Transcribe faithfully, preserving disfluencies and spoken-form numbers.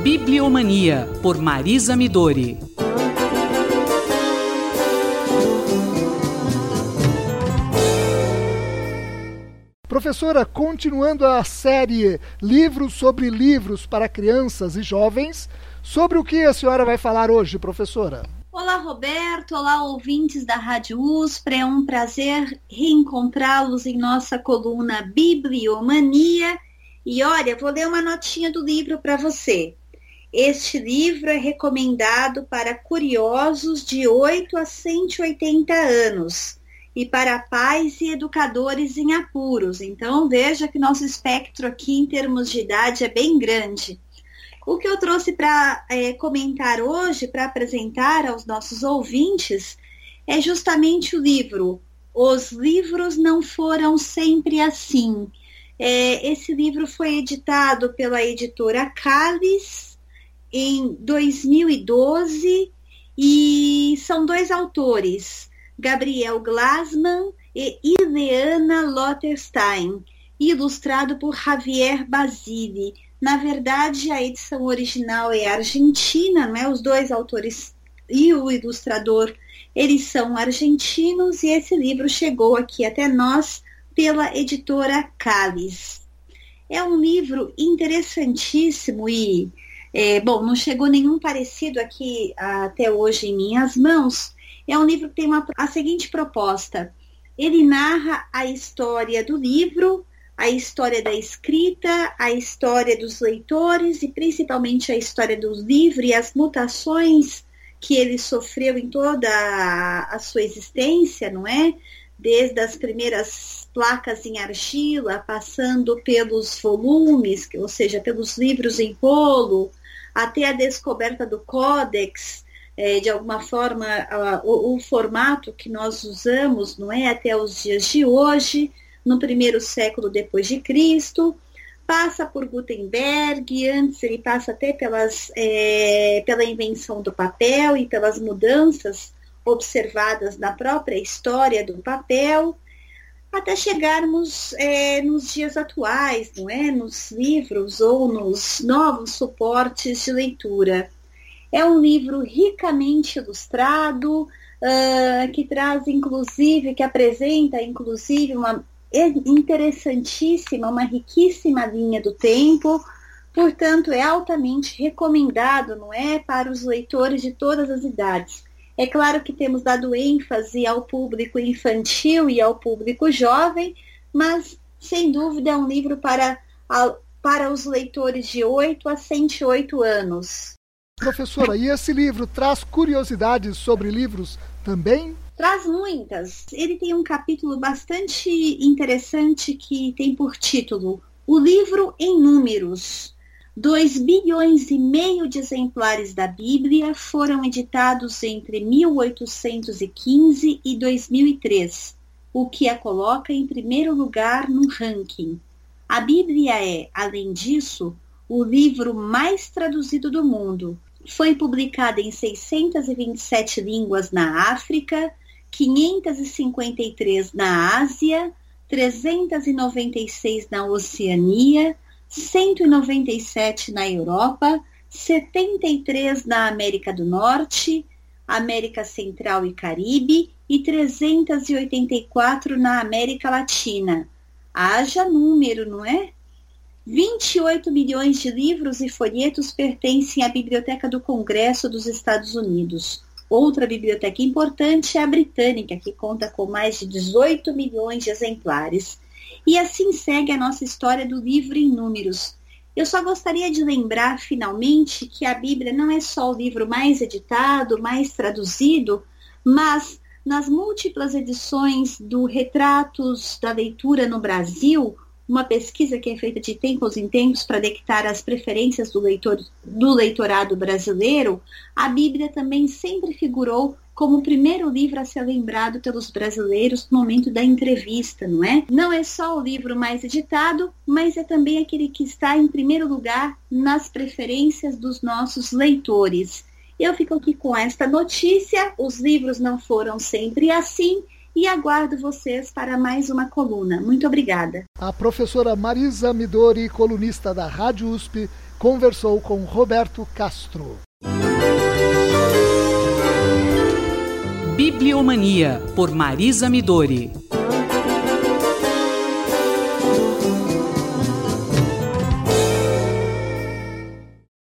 Bibliomania, por Marisa Midori. Professora, continuando a série Livros sobre Livros para Crianças e Jovens, sobre o que a senhora vai falar hoje, professora? Olá, Roberto. Olá, ouvintes da Rádio U S P. É um prazer reencontrá-los em nossa coluna Bibliomania. E olha, vou ler uma notinha do livro para você. Este livro é recomendado para curiosos de oito a cento e oitenta anos e para pais e educadores em apuros. Então, veja que nosso espectro aqui em termos de idade é bem grande. O que eu trouxe para é, comentar hoje, para apresentar aos nossos ouvintes, é justamente o livro Os Livros Não Foram Sempre Assim. É, esse livro foi editado pela editora Cáliz em dois mil e doze e são dois autores, Gabriel Glasman e Ileana Lotterstein, ilustrado por Javier Basile. Na verdade, a edição original é argentina, não é? Os dois autores e o ilustrador, eles são argentinos, e esse livro chegou aqui até nós pela editora Cáliz. É um livro interessantíssimo e, é, bom, não chegou nenhum parecido aqui até hoje em minhas mãos. É um livro que tem uma, a seguinte proposta. Ele narra a história do livro, a história da escrita, a história dos leitores e principalmente a história do livro e as mutações que ele sofreu em toda a, a sua existência, não é? Desde as primeiras placas em argila, passando pelos volumes, ou seja, pelos livros em rolo, até a descoberta do códex, é, de alguma forma, a, o, o formato que nós usamos, não é? Até os dias de hoje, no primeiro século depois de Cristo, passa por Gutenberg, antes ele passa até pelas, é, pela invenção do papel e pelas mudanças observadas na própria história do papel, até chegarmos é, nos dias atuais, não é? Nos livros ou nos novos suportes de leitura. É um livro ricamente ilustrado, uh, que traz inclusive, que apresenta inclusive uma interessantíssima, uma riquíssima linha do tempo, portanto é altamente recomendado, não é, para os leitores de todas as idades. É claro que temos dado ênfase ao público infantil e ao público jovem, mas sem dúvida é um livro para, para os leitores de oito a cento e oito anos. Professora, e esse livro traz curiosidades sobre livros também? Traz muitas. Ele tem um capítulo bastante interessante que tem por título O Livro em Números. Dois bilhões e meio de exemplares da Bíblia foram editados entre mil oitocentos e quinze e dois mil e três, o que a coloca em primeiro lugar no ranking. A Bíblia é, além disso, o livro mais traduzido do mundo. Foi publicada em seiscentas e vinte e sete línguas na África, quinhentas e cinquenta e três na Ásia, trezentas e noventa e seis na Oceania, cento e noventa e sete na Europa, setenta e três na América do Norte, América Central e Caribe e trezentas e oitenta e quatro na América Latina. Haja número, não é? vinte e oito milhões de livros e folhetos pertencem à Biblioteca do Congresso dos Estados Unidos. Outra biblioteca importante é a britânica, que conta com mais de dezoito milhões de exemplares. E assim segue a nossa história do livro em números. Eu só gostaria de lembrar, finalmente, que a Bíblia não é só o livro mais editado, mais traduzido, mas nas múltiplas edições do Retratos da Leitura no Brasil, uma pesquisa que é feita de tempos em tempos para detectar as preferências do, leitor, do leitorado brasileiro, a Bíblia também sempre figurou como o primeiro livro a ser lembrado pelos brasileiros no momento da entrevista, não é? Não é só o livro mais editado, mas é também aquele que está em primeiro lugar nas preferências dos nossos leitores. Eu fico aqui com esta notícia, os livros não foram sempre assim, e aguardo vocês para mais uma coluna. Muito obrigada. A professora Marisa Midori, colunista da Rádio U S P, conversou com Roberto Castro. Bibliomania, por Marisa Midori.